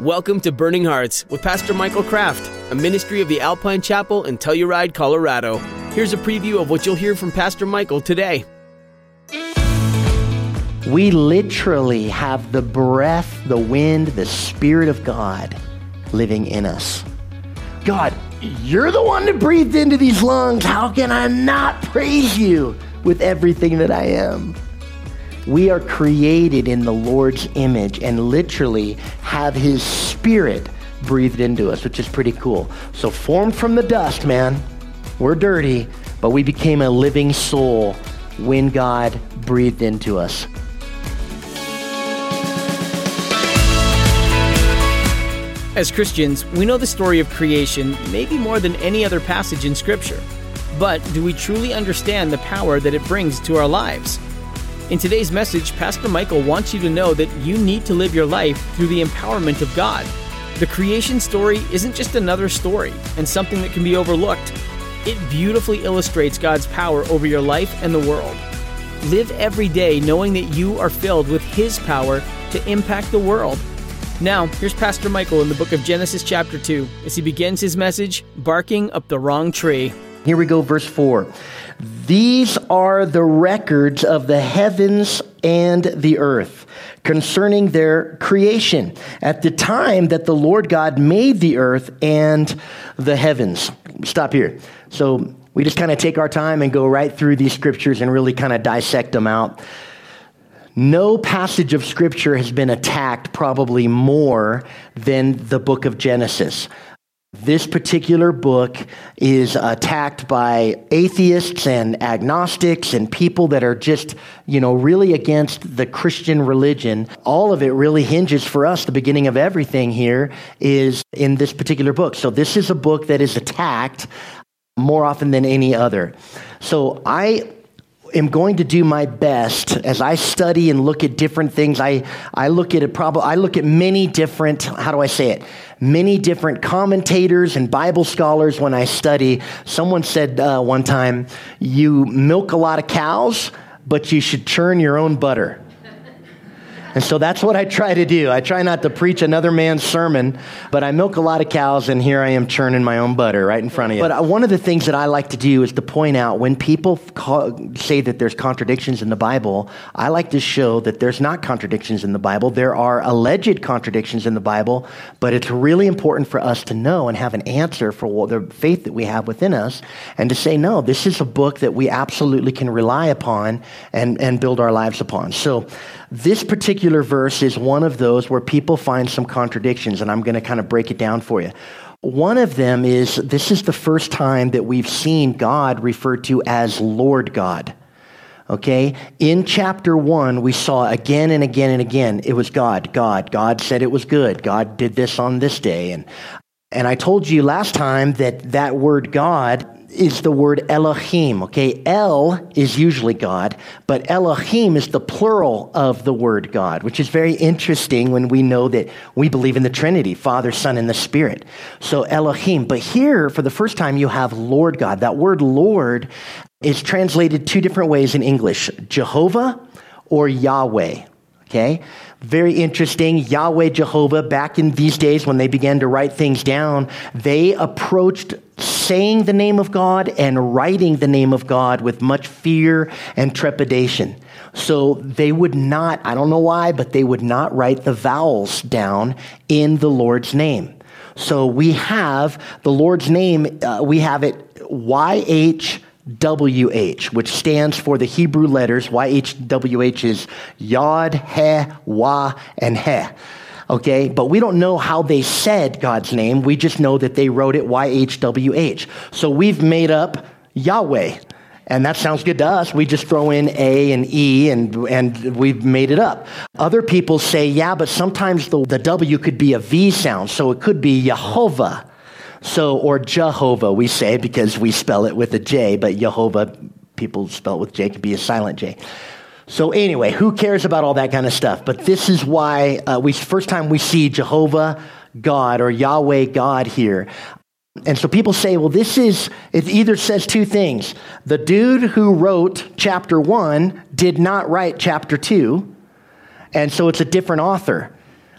Welcome to Burning Hearts with Pastor Michael Kraft, a ministry of the Alpine Chapel in Telluride, Colorado. Here's a preview of what you'll hear from Pastor Michael today. We literally have the breath, the wind, the Spirit of God living in us. God, you're the one that breathed into these lungs. How can I not praise you with everything that I am? We are created in the Lord's image and literally have His Spirit breathed into us, which is pretty cool. So formed from the dust, man, we're dirty, but we became a living soul when God breathed into us. As Christians, we know the story of creation maybe more than any other passage in Scripture. But do we truly understand the power that it brings to our lives? In today's message, Pastor Michael wants you to know that you need to live your life through the empowerment of God. The creation story isn't just another story and something that can be overlooked. It beautifully illustrates God's power over your life and the world. Live every day knowing that you are filled with His power to impact the world. Now, here's Pastor Michael in the book of Genesis chapter 2 as he begins his message, Barking Up the Wrong Tree. Here we go, verse 4. These are the records of the heavens and the earth concerning their creation at the time that the Lord God made the earth and the heavens. Stop here. So we just kind of take our time and go right through these scriptures and really kind of dissect them out. No passage of Scripture has been attacked probably more than the book of Genesis. This particular book is attacked by atheists and agnostics and people that are just, really against the Christian religion. All of it really hinges for us. The beginning of everything here is in this particular book. So this is a book that is attacked more often than any other. So I am going to do my best as I study and look at different things. I look at many different, many different commentators and Bible scholars when I study. Someone said one time, you milk a lot of cows, but you should churn your own butter. And so that's what I try to do. I try not to preach another man's sermon, but I milk a lot of cows, and here I am churning my own butter right in front of you. But one of the things that I like to do is to point out when people say that there's contradictions in the Bible, I like to show that there's not contradictions in the Bible. There are alleged contradictions in the Bible, but it's really important for us to know and have an answer for the faith that we have within us, and to say, no, this is a book that we absolutely can rely upon and build our lives upon. So this particular verse is one of those where people find some contradictions, and I'm going to kind of break it down for you. One of them is, this is the first time that we've seen God referred to as Lord God. Okay? In chapter 1, we saw again and again and again, it was God. God said it was good. God did this on this day. And I told you last time that word God is the word Elohim, okay? El is usually God, but Elohim is the plural of the word God, which is very interesting when we know that we believe in the Trinity, Father, Son, and the Spirit. So Elohim. But here, for the first time, you have Lord God. That word Lord is translated two different ways in English, Jehovah or Yahweh, okay? Very interesting. Yahweh, Jehovah, back in these days when they began to write things down, they approached saying the name of God and writing the name of God with much fear and trepidation. So they would not, I don't know why, but they would not write the vowels down in the Lord's name. So we have the Lord's name, we have it YHWH, which stands for the Hebrew letters. YHWH is Yod, He, Wah, and He. Okay, but we don't know how they said God's name. We just know that they wrote it YHWH. So we've made up Yahweh, and that sounds good to us. We just throw in A and E, and we've made it up. Other people say, yeah, but sometimes the W could be a V sound, so it could be Yehovah. So, or Jehovah, we say, because we spell it with a J, but Jehovah, people spell it with J, could be a silent J. So anyway, who cares about all that kind of stuff? But this is why first time we see Jehovah God or Yahweh God here. And so people say, well, it either says two things. The dude who wrote chapter 1 did not write chapter 2, and so it's a different author.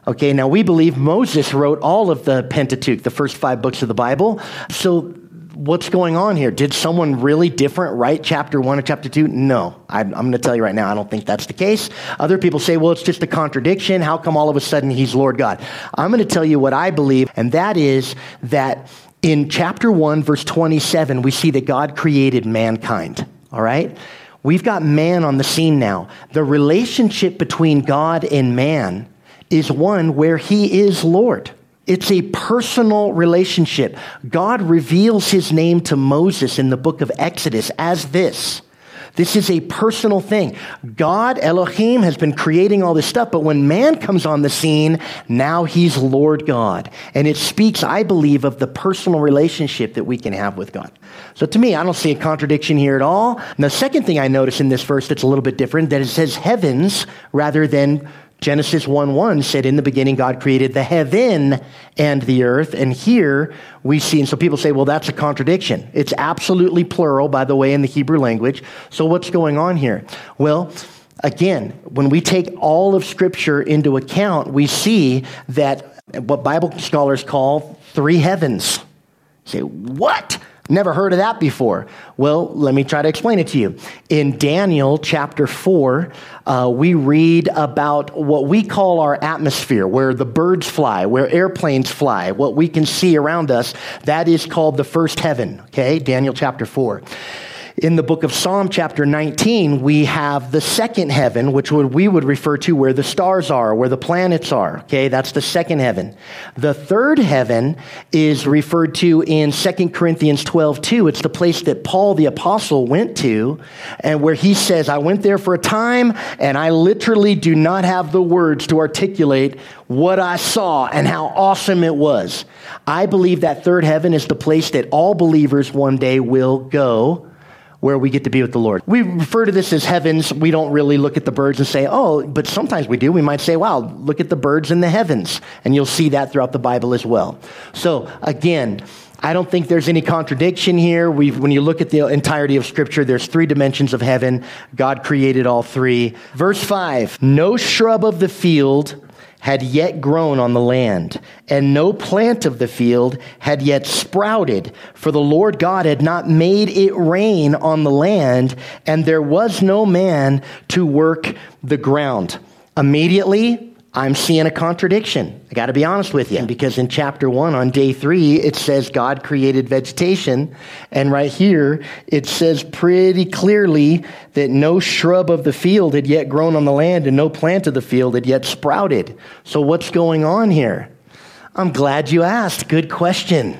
Okay, now we believe Moses wrote all of the Pentateuch, the first 5 books of the Bible. So what's going on here? Did someone really different write chapter 1 or chapter 2? No. I'm going to tell you right now, I don't think that's the case. Other people say, well, it's just a contradiction. How come all of a sudden he's Lord God? I'm going to tell you what I believe, and that is that in chapter 1, verse 27, we see that God created mankind, all right? We've got man on the scene now. The relationship between God and man is one where he is Lord. It's a personal relationship. God reveals his name to Moses in the book of Exodus as this. This is a personal thing. God, Elohim, has been creating all this stuff, but when man comes on the scene, now he's Lord God. And it speaks, I believe, of the personal relationship that we can have with God. So to me, I don't see a contradiction here at all. And the second thing I notice in this verse that's a little bit different, that it says heavens rather than Genesis 1:1 said, in the beginning, God created the heaven and the earth. And here we see, and so people say, well, that's a contradiction. It's absolutely plural, by the way, in the Hebrew language. So what's going on here? Well, again, when we take all of Scripture into account, we see that what Bible scholars call 3 heavens. You say, what? Never heard of that before. Well, let me try to explain it to you. In Daniel chapter 4, we read about what we call our atmosphere, where the birds fly, where airplanes fly, what we can see around us. That is called the first heaven, okay? Daniel chapter 4. In the book of Psalm chapter 19, we have the second heaven, which we would refer to where the stars are, where the planets are. Okay, that's the second heaven. The third heaven is referred to in 2 Corinthians 12:2. It's the place that Paul the apostle went to, and where he says, I went there for a time, and I literally do not have the words to articulate what I saw and how awesome it was. I believe that third heaven is the place that all believers one day will go, where we get to be with the Lord. We refer to this as heavens. We don't really look at the birds and say, oh, but sometimes we do. We might say, wow, look at the birds in the heavens. And you'll see that throughout the Bible as well. So again, I don't think there's any contradiction here. When you look at the entirety of Scripture, there's 3 dimensions of heaven. God created all 3. Verse 5, no shrub of the field had yet grown on the land, and no plant of the field had yet sprouted, for the Lord God had not made it rain on the land, and there was no man to work the ground. Immediately, I'm seeing a contradiction. I got to be honest with you, because in chapter 1 on day 3, it says God created vegetation. And right here, it says pretty clearly that no shrub of the field had yet grown on the land and no plant of the field had yet sprouted. So what's going on here? I'm glad you asked. Good question.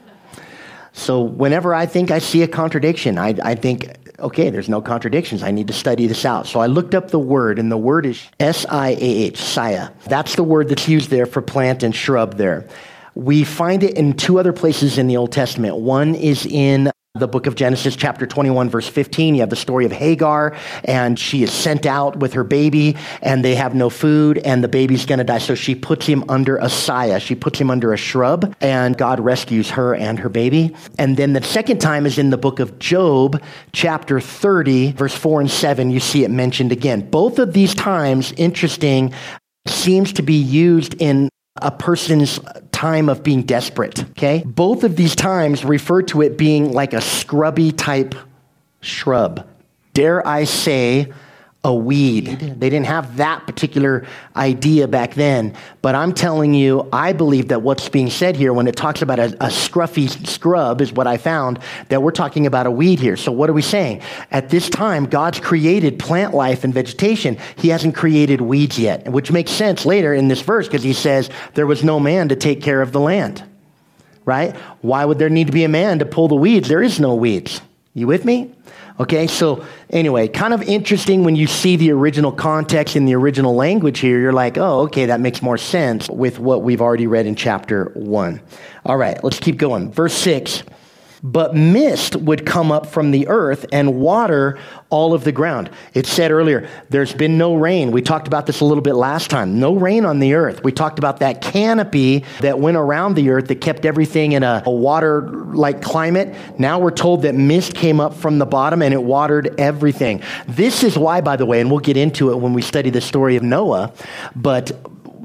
So whenever I think I see a contradiction, I think, okay, there's no contradictions. I need to study this out. So I looked up the word, and the word is S-I-A-H, Saya. That's the word that's used there for plant and shrub there. We find it in 2 other places in the Old Testament. One is in the book of Genesis, chapter 21, verse 15. You have the story of Hagar, and she is sent out with her baby, and they have no food, and the baby's going to die. So she puts him under a saya. She puts him under a shrub, and God rescues her and her baby. And then the second time is in the book of Job, chapter 30, verse 4 and 7. You see it mentioned again. Both of these times, interesting, seems to be used in a person's time of being desperate, okay? Both of these times refer to it being like a scrubby type shrub. Dare I say, a weed. They didn't have that particular idea back then, but I'm telling you, I believe that what's being said here when it talks about a scruffy scrub is what I found, that we're talking about a weed here. So what are we saying? At this time, God's created plant life and vegetation. He hasn't created weeds yet, which makes sense later in this verse because he says there was no man to take care of the land, right? Why would there need to be a man to pull the weeds? There is no weeds. You with me? Okay, so anyway, kind of interesting when you see the original context in the original language here. You're like, oh, okay, that makes more sense with what we've already read in chapter 1. All right, let's keep going. Verse 6. But mist would come up from the earth and water all of the ground. It said earlier, there's been no rain. We talked about this a little bit last time. No rain on the earth. We talked about that canopy that went around the earth that kept everything in a water-like climate. Now we're told that mist came up from the bottom and it watered everything. This is why, by the way, and we'll get into it when we study the story of Noah, but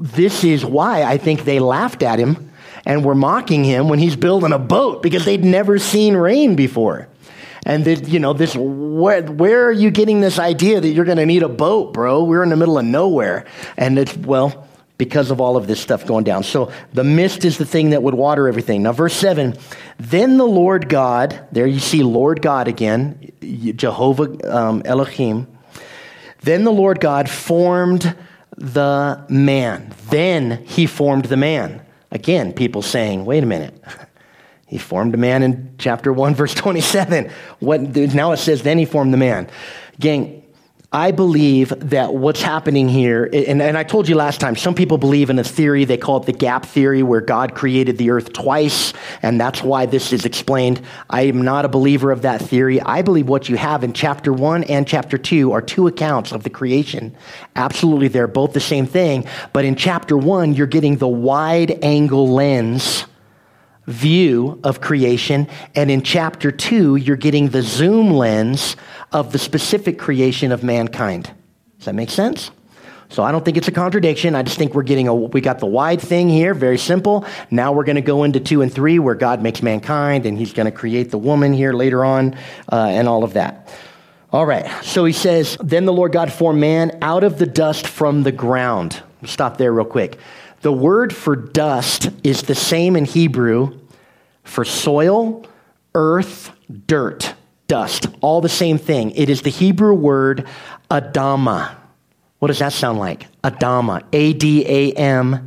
this is why I think they laughed at him and were mocking him when he's building a boat, because they'd never seen rain before. And where are you getting this idea that you're going to need a boat, bro? We're in the middle of nowhere. And it's, well, because of all of this stuff going down. So the mist is the thing that would water everything. Now, verse 7, then the Lord God, there you see Lord God again, Jehovah Elohim. Then the Lord God formed the man. Then he formed the man. Again, people saying, wait a minute. He formed a man in chapter 1, verse 27. Now it says, then he formed the man. Gang, I believe that what's happening here, and I told you last time, some people believe in a theory, they call it the gap theory, where God created the earth twice, and that's why this is explained. I am not a believer of that theory. I believe what you have in chapter 1 and chapter 2 are two accounts of the creation. Absolutely, they're both the same thing, but in chapter 1, you're getting the wide-angle lens view of creation, and in chapter 2, you're getting the zoom lens of the specific creation of mankind. Does that make sense? So I don't think it's a contradiction. I just think we got the wide thing here, very simple. Now we're going to go into 2 and 3 where God makes mankind and he's going to create the woman here later on and all of that. All right. So he says, then the Lord God formed man out of the dust from the ground. Stop there real quick. The word for dust is the same in Hebrew for soil, earth, dirt, dust, all the same thing. It is the Hebrew word Adamah. What does that sound like? Adamah, Adamah.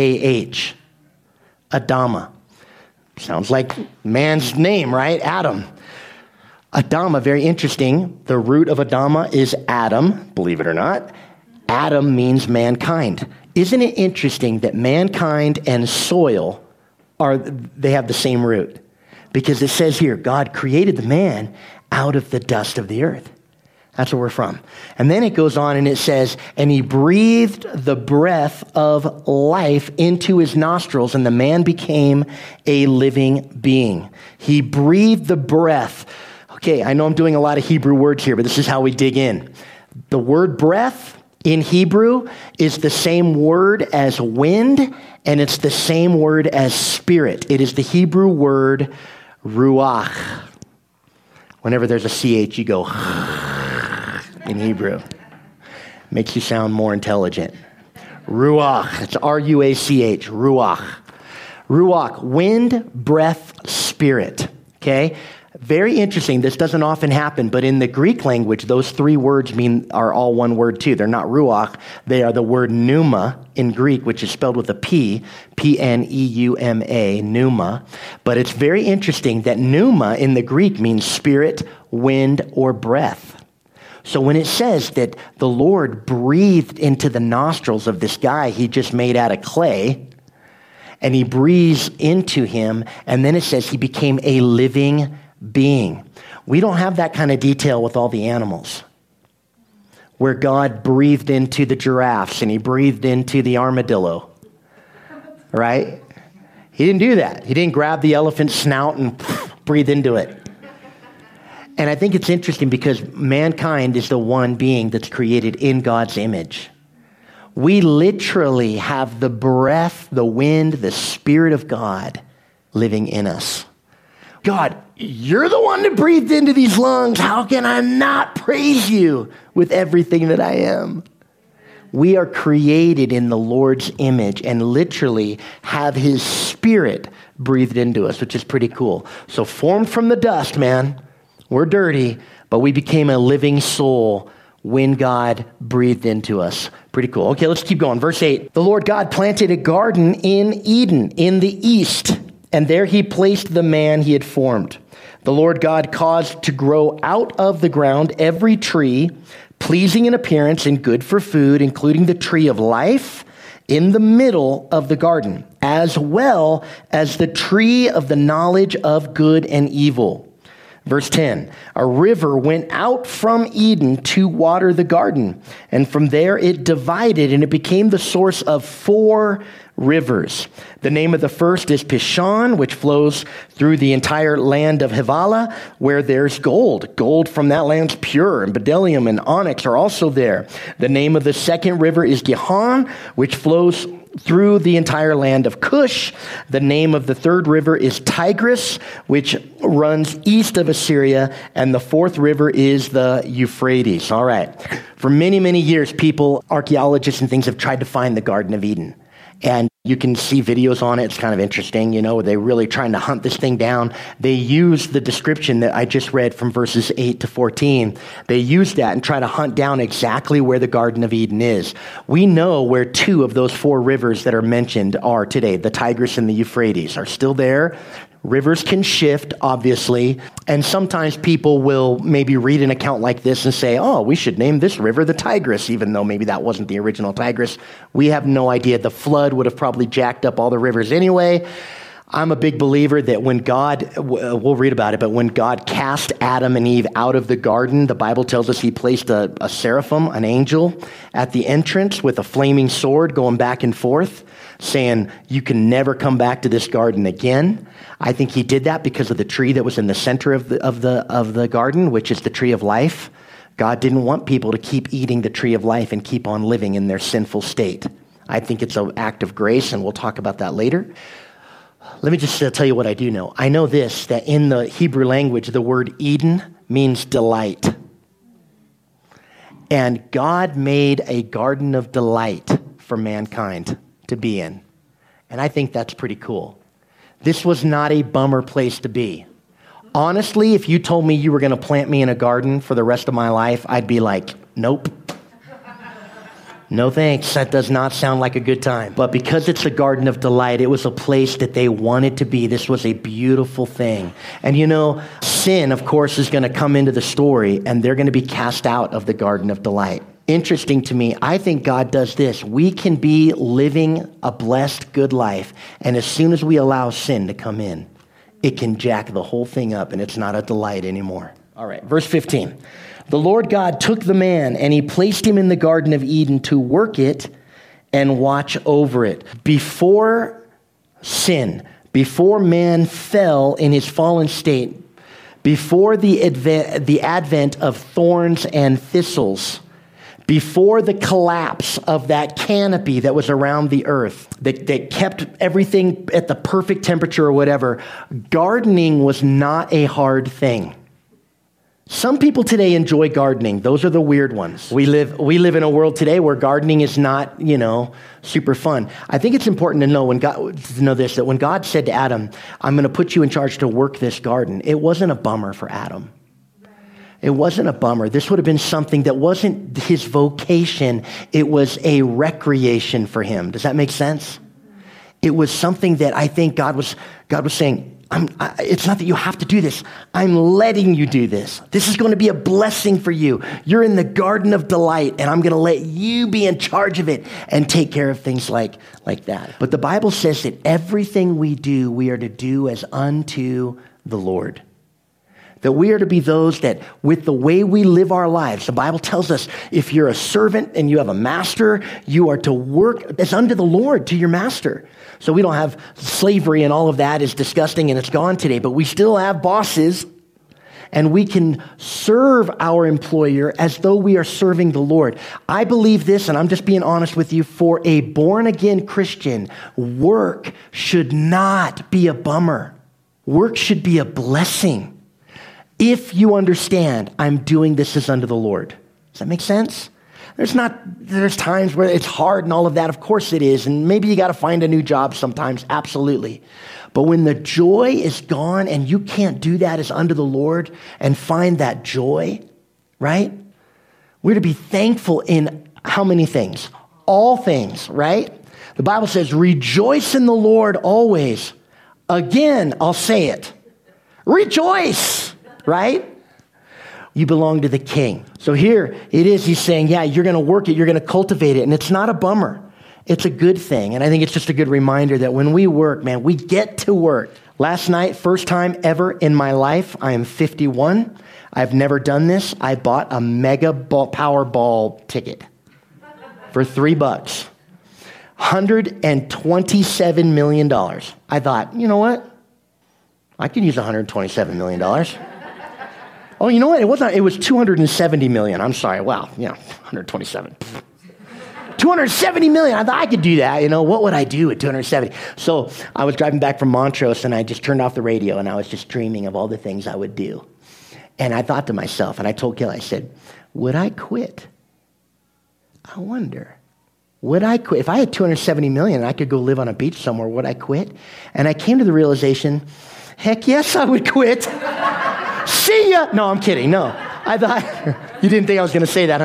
Adamah. Sounds like man's name, right? Adam. Adamah, very interesting. The root of Adamah is Adam, believe it or not. Adam means mankind. Isn't it interesting that mankind and soil they have the same root? Because it says here, God created the man out of the dust of the earth. That's where we're from. And then it goes on and it says, and he breathed the breath of life into his nostrils, and the man became a living being. He breathed the breath. Okay, I know I'm doing a lot of Hebrew words here, but this is how we dig in. The word breath in Hebrew is the same word as wind, and it's the same word as spirit. It is the Hebrew word ruach. Whenever there's a CH, you go in Hebrew. Makes you sound more intelligent. Ruach. It's R-U-A-C-H. Ruach. Ruach. Wind, breath, spirit. Okay? Very interesting. This doesn't often happen, but in the Greek language, those three words are all one word too. They're not ruach. They are the word pneuma in Greek, which is spelled with a P, P-N-E-U-M-A, pneuma. But it's very interesting that pneuma in the Greek means spirit, wind, or breath. So when it says that the Lord breathed into the nostrils of this guy he just made out of clay, and he breathes into him, and then it says he became a living being. We don't have that kind of detail with all the animals, where God breathed into the giraffes and he breathed into the armadillo, right? He didn't do that. He didn't grab the elephant's snout and breathe into it. And I think it's interesting because mankind is the one being that's created in God's image. We literally have the breath, the wind, the Spirit of God living in us. God, you're the one that breathed into these lungs. How can I not praise you with everything that I am? We are created in the Lord's image and literally have his Spirit breathed into us, which is pretty cool. So formed from the dust, man, we're dirty, but we became a living soul when God breathed into us. Pretty cool. Okay, let's keep going. Verse 8. The Lord God planted a garden in Eden in the east, and there he placed the man he had formed. The Lord God caused to grow out of the ground every tree, pleasing in appearance and good for food, including the tree of life in the middle of the garden, as well as the tree of the knowledge of good and evil. Verse 10, a river went out from Eden to water the garden, and from there it divided, and it became the source of 4 rivers. The name of the first is Pishon, which flows through the entire land of Havilah, where there's gold. Gold from that land's pure, and bdellium and onyx are also there. The name of the second river is Gihon, which flows through the entire land of Cush. The name of the third river is Tigris, which runs east of Assyria, and the fourth river is the Euphrates. All right. For many, many years, archaeologists and things have tried to find the Garden of Eden. And you can see videos on it. It's kind of interesting, they're really trying to hunt this thing down. They use the description that I just read from verses 8 to 14. They use that and try to hunt down exactly where the Garden of Eden is. We know where 2 of those 4 rivers that are mentioned are today. The Tigris and the Euphrates are still there. Rivers can shift, obviously, and sometimes people will maybe read an account like this and say, oh, we should name this river the Tigris, even though maybe that wasn't the original Tigris. We have no idea. The flood would have probably jacked up all the rivers anyway. I'm a big believer that when God, we'll read about it, but when God cast Adam and Eve out of the garden, the Bible tells us he placed a seraphim, an angel, at the entrance with a flaming sword going back and forth, saying, you can never come back to this garden again. I think he did that because of the tree that was in the center of the garden, which is the tree of life. God didn't want people to keep eating the tree of life and keep on living in their sinful state. I think it's an act of grace, and we'll talk about that later. Let me just tell you what I do know. I know this, that in the Hebrew language, the word Eden means delight. And God made a garden of delight for mankind to be in. And I think that's pretty cool. This was not a bummer place to be. Honestly, if you told me you were going to plant me in a garden for the rest of my life, I'd be like, nope. No thanks. That does not sound like a good time. But because it's a garden of delight, it was a place that they wanted to be. This was a beautiful thing. And sin, of course, is going to come into the story, and they're going to be cast out of the garden of delight. Interesting to me, I think God does this. We can be living a blessed, good life, and as soon as we allow sin to come in, it can jack the whole thing up, and it's not a delight anymore. All right, verse 15. The Lord God took the man, and he placed him in the Garden of Eden to work it and watch over it. Before sin, before man fell in his fallen state, before the advent of thorns and thistles, before the collapse of that canopy that was around the earth, that kept everything at the perfect temperature or whatever, gardening was not a hard thing. Some people today enjoy gardening. Those are the weird ones. We live in a world today where gardening is not, super fun. I think it's important to know that when God said to Adam, I'm going to put you in charge to work this garden, it wasn't a bummer for Adam. It wasn't a bummer. This would have been something that wasn't his vocation. It was a recreation for him. Does that make sense? It was something that I think God was saying, it's not that you have to do this. I'm letting you do this. This is going to be a blessing for you. You're in the garden of delight, and I'm going to let you be in charge of it and take care of things like that. But the Bible says that everything we do, we are to do as unto the Lord. That we are to be those that with the way we live our lives, the Bible tells us if you're a servant and you have a master, you are to work as unto the Lord to your master. So we don't have slavery and all of that is disgusting and it's gone today, but we still have bosses and we can serve our employer as though we are serving the Lord. I believe this, and I'm just being honest with you, for a born-again Christian, work should not be a bummer. Work should be a blessing. If you understand, I'm doing this as unto the Lord. Does that make sense? There's times where it's hard and all of that. Of course it is. And maybe you got to find a new job sometimes. Absolutely. But when the joy is gone and you can't do that as unto the Lord and find that joy, right? We're to be thankful in how many things? All things, right? The Bible says, rejoice in the Lord always. Again, I'll say it. Rejoice, right? You belong to the King. So here it is. He's saying, yeah, you're going to work it. You're going to cultivate it. And it's not a bummer. It's a good thing. And I think it's just a good reminder that when we work, man, we get to work. Last night, first time ever in my life, I am 51. I've never done this. I bought a mega Powerball ticket for $3. $127 million. I thought, you know what? I could use $127 million. Oh, you know what? It was $270 million. I'm sorry. Wow. 127. 270 million. I thought I could do that. What would I do at 270? So I was driving back from Montrose, and I just turned off the radio, and I was just dreaming of all the things I would do. And I thought to myself, and I told Kelly, I said, would I quit? I wonder, would I quit? If I had 270 million and I could go live on a beach somewhere, would I quit? And I came to the realization, heck yes, I would quit. See ya. No, I'm kidding. No, I thought, you didn't think I was going to say that,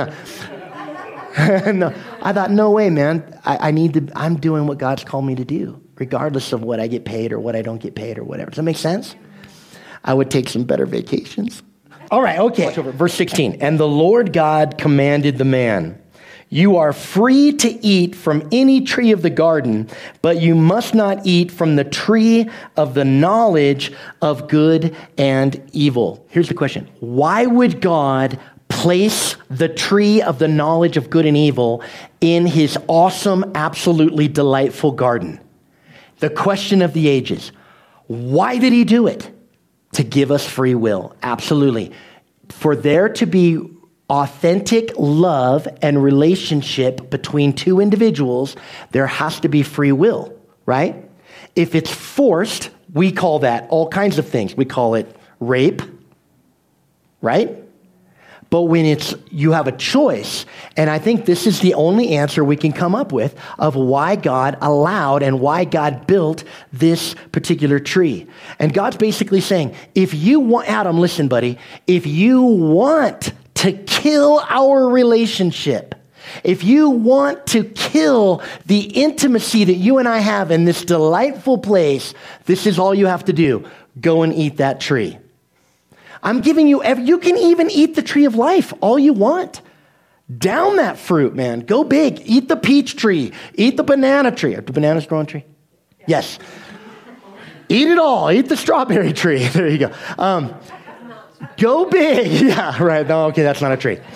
huh? No, I thought, no way, man. I'm doing what God's called me to do, regardless of what I get paid or what I don't get paid or whatever. Does that make sense? I would take some better vacations. All right, okay. Watch over. Verse 16. And the Lord God commanded the man, you are free to eat from any tree of the garden, but you must not eat from the tree of the knowledge of good and evil. Here's the question. Why would God place the tree of the knowledge of good and evil in his awesome, absolutely delightful garden? The question of the ages. Why did he do it? To give us free will. Absolutely. For there to be authentic love and relationship between two individuals, there has to be free will, right? If it's forced, we call that all kinds of things. We call it rape, right? But when you have a choice, and I think this is the only answer we can come up with of why God allowed and why God built this particular tree. And God's basically saying, if you want, Adam, listen, buddy, if you want to kill our relationship, if you want to kill the intimacy that you and I have in this delightful place, this is all you have to do. Go and eat that tree. I'm giving you, you can even eat the tree of life, all you want. Down that fruit, man. Go big. Eat the peach tree. Eat the banana tree. Do bananas grow on tree? Yes. Eat it all. Eat the strawberry tree. There you go. Go big. Yeah, right. No, okay, that's not a tree.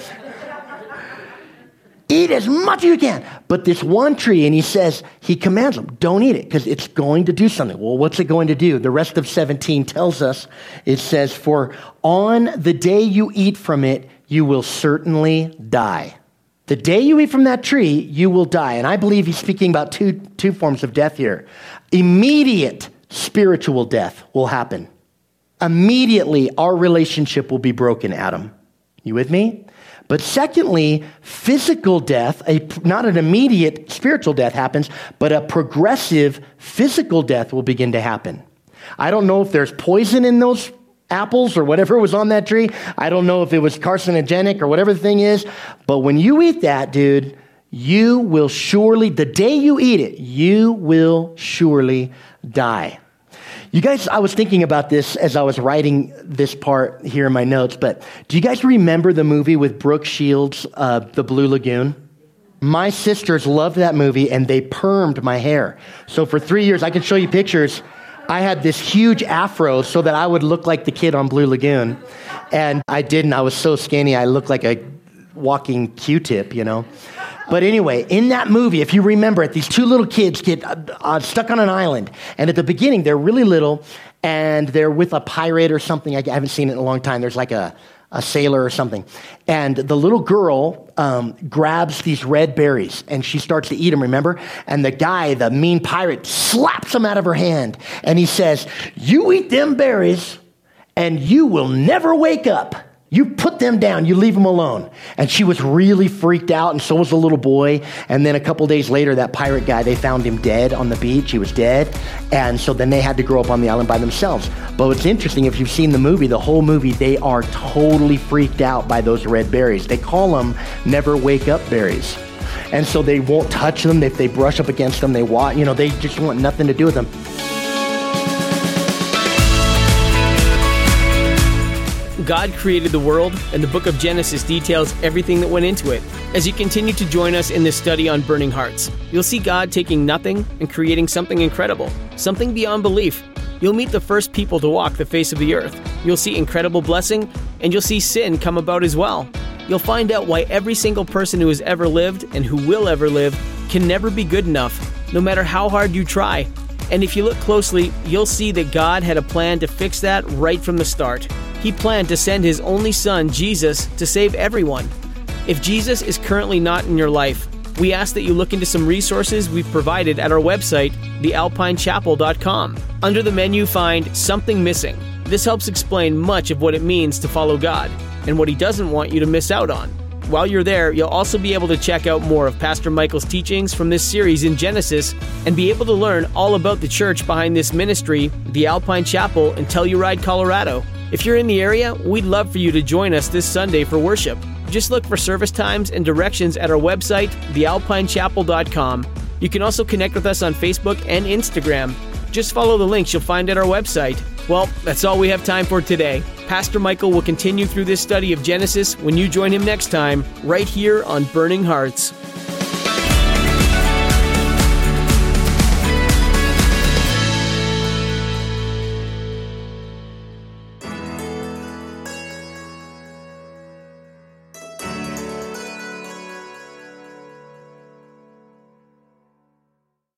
Eat as much as you can. But this one tree, and he commands them, don't eat it because it's going to do something. Well, what's it going to do? The rest of 17 tells us, it says, for on the day you eat from it, you will certainly die. The day you eat from that tree, you will die. And I believe he's speaking about two forms of death here. Immediate spiritual death will happen. Immediately, our relationship will be broken, Adam. You with me? But secondly, physical death, not an immediate spiritual death happens, but a progressive physical death will begin to happen. I don't know if there's poison in those apples or whatever was on that tree. I don't know if it was carcinogenic or whatever the thing is. But when you eat that, dude, you will surely, the day you eat it, you will surely die. You guys, I was thinking about this as I was writing this part here in my notes, but do you guys remember the movie with Brooke Shields, The Blue Lagoon? My sisters loved that movie, and they permed my hair. So for 3 years, I can show you pictures. I had this huge afro so that I would look like the kid on Blue Lagoon, and I didn't. I was so skinny, I looked like a walking Q-tip, But anyway, in that movie, if you remember it, these two little kids get stuck on an island. And at the beginning, they're really little, and they're with a pirate or something. I haven't seen it in a long time. There's like a sailor or something. And the little girl grabs these red berries, and she starts to eat them, remember? And the guy, the mean pirate, slaps them out of her hand. And he says, you eat them berries, and you will never wake up. You put them down, you leave them alone. And she was really freaked out, and so was the little boy. And then a couple days later, that pirate guy, they found him dead on the beach. He was dead. And so then they had to grow up on the island by themselves. But what's interesting, if you've seen the movie, the whole movie, they are totally freaked out by those red berries. They call them never wake up berries. And so they won't touch them. If they brush up against them, they just want nothing to do with them. God created the world, and the book of Genesis details everything that went into it. As you continue to join us in this study on burning hearts, you'll see God taking nothing and creating something incredible, something beyond belief. You'll meet the first people to walk the face of the earth. You'll see incredible blessing, and you'll see sin come about as well. You'll find out why every single person who has ever lived and who will ever live can never be good enough, no matter how hard you try. And if you look closely, you'll see that God had a plan to fix that right from the start. He planned to send his only son, Jesus, to save everyone. If Jesus is currently not in your life, We ask that you look into some resources we've provided at our website, thealpinechapel.com. Under the menu, find Something Missing. This helps explain much of what it means to follow God and what He doesn't want you to miss out on. While you're there, you'll also be able to check out more of Pastor Michael's teachings from this series in Genesis and be able to learn all about the church behind this ministry, the Alpine Chapel in Telluride, Colorado. If you're in the area, we'd love for you to join us this Sunday for worship. Just look for service times and directions at our website, thealpinechapel.com. You can also connect with us on Facebook and Instagram. Just follow the links you'll find at our website. Well, that's all we have time for today. Pastor Michael will continue through this study of Genesis when you join him next time, right here on Burning Hearts.